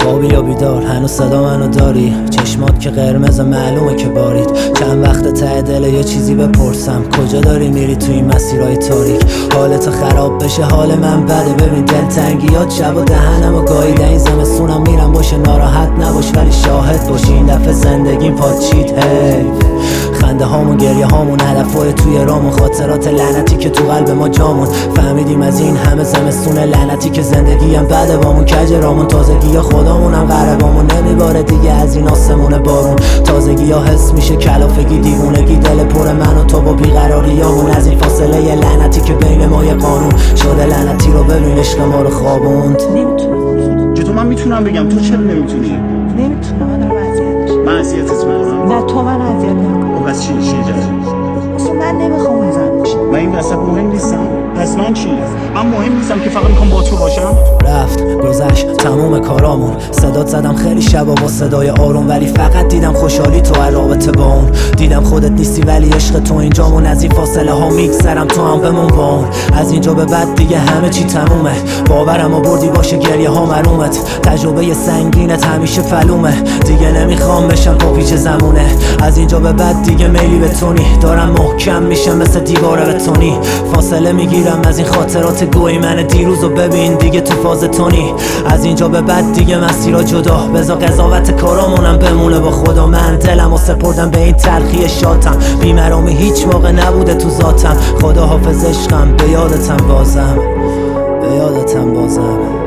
خوابی یا بیدار هنوز صدا منو داری؟ چشمات که قرمز معلومه که بارید. چند وقت ته دل یه چیزی بپرسم، کجا داری میری تو این مسیرهای تاریک؟ حالت خراب بشه حال من بده، ببین دلتنگیات شب و دهنم و گاییده. این زمستونم میرم باشه، ناراحت نباش ولی شاهد باشی این دفعه زندگیم پاچید. خنده هامون، گریه هامون، هدفای توی رامون، خاطرات لعنتی که تو قلب ما جامون. فهمیدیم از این همه زمستون لعنتی که زندگی هم بده بامون. کج رامون، تازگی ها خدامونم قربامون. نمیباره دیگه از این آسمون بارون. تازگی ها حس میشه کلافگی، دیوونگی، دل پر من و تو با بیقراریامون. از این فاصله لعنتی که بین ما یه قانون شده لعنتی رو ببین عشق ما رو خوابوند. نمیتونم چطور من میتونم بگم تو چرا نمیتونی؟ نمیتونم، من دارم اذیت میشم. من اذیتت میکنم؟ نه تو من اذیت نکن. خب پس چی جدید؟ اصلا من نمیخوام ازم باشم. من این وسط مهم نیستم. پس من چی؟ من مهم نیستم که فقط میخوام با تو باشم. رفت گذشت تموم کارامون، صدات زدم خیلی شبا با صدای آروم، ولی فقط دیدم خوشحالی تو هر رابطه با اون. دیدم خودت نیستی ولی عشق تو اینجامون. از این فاصله ها میگذرم تو هم بمون با اون. از اینجا به بعد دیگه همه چی تمومه، باورم آوردی باشه گریه ها مرومت. تجربه سنگینت همیشه فلومه، دیگه نمیخوام بشم پاپیچ زمونه. از اینجا به بعد دیگه میلی به تو نی، دارم محکم میشم مثل دیوار بتونی. فاصله میگیرم از این خاطرات گوی من دیروز و ببین دیگه تو فاز تونی. از اینجا به بعد دیگه مسیرها جدا، بذار قضاوت کارامونم بمونه با خدا. من دلم و سپردم به این تلخی شاتم، بیمرامی هیچ موقع نبوده تو ذاتم. خدا حافظ عشقم، به یادتم بازم، به یادتم بازم.